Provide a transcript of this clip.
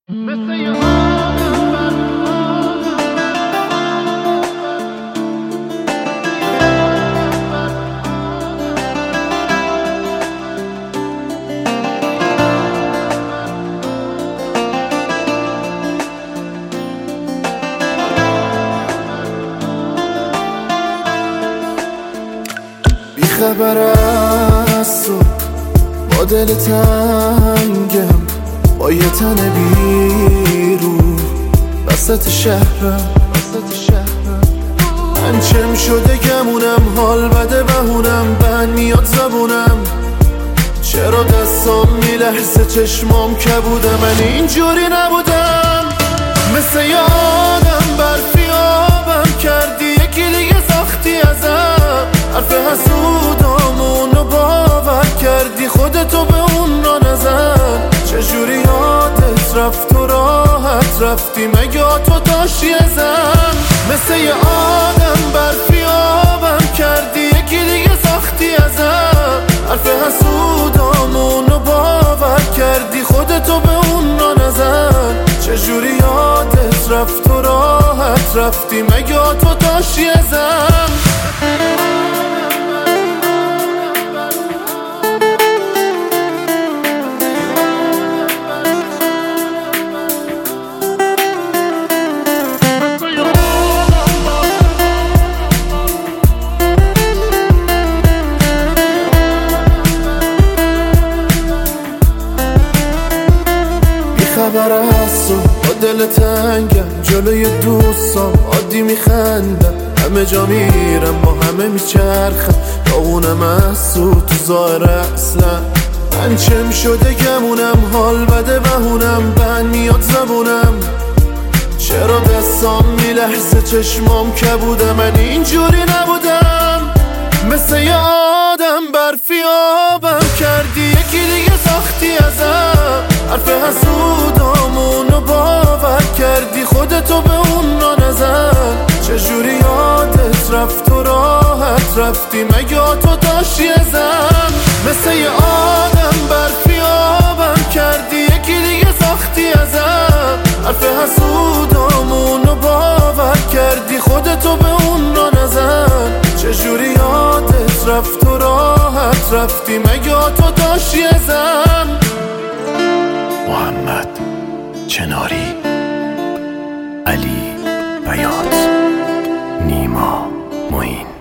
مثل یه آدم بیخبر از تو، با دل تنگم، با یه تن بیرون وسط شهرم. من شده گمونم، حال بده بهونم، بند میاد زبونم، چرا دستام میلرزه چشمام کبوده. من اینجوری نبودم، مثل یه آدم برفی آبم کردی، یکی دیگه ساختی ازم، حرف حسودامونو باور کردی، خودتو به اون را نزن. چجوری یادت رفت و راحت رفتی، مگه تو داشتی ازم. مثل یه آدم برفی آبم کردی، یکی دیگه ساختی ازم، حرف حسودامونو باور کردی، خودتو به اون را نزن. چجوری یادت رفت و راحت رفتی، مگه تو داشتی ازم. خبر از تو، با دل تنگم، جلوی دوستام عادی میخندم، همه جا میرم با همه میچرخم، داغونم از تو ظاهر اصلا. من چم شده گمونم، حال بده بهونم، بند میاد زبونم، چرا دستام میلرزه چشمام کبوده. من اینجوری نبودم، مثل یه آدم برفی آبم کردی، یکی دیگه ساختی ازم، حرف حسودامونو باور کردی، خودتو به اون را نزن. چجوری یادت رفت و راحت رفتی، مگه تو داشتی ازم. مثل یه آدم برفی آبم کردی، یکی دیگه ساختی ازم، حرف حسودامونو باور کردی، خودتو به اون را نزن. چجوری یادت رفت و راحت رفتی، مگه تو داشتی ازم. محمد چناری، علی بیات، نیما معین.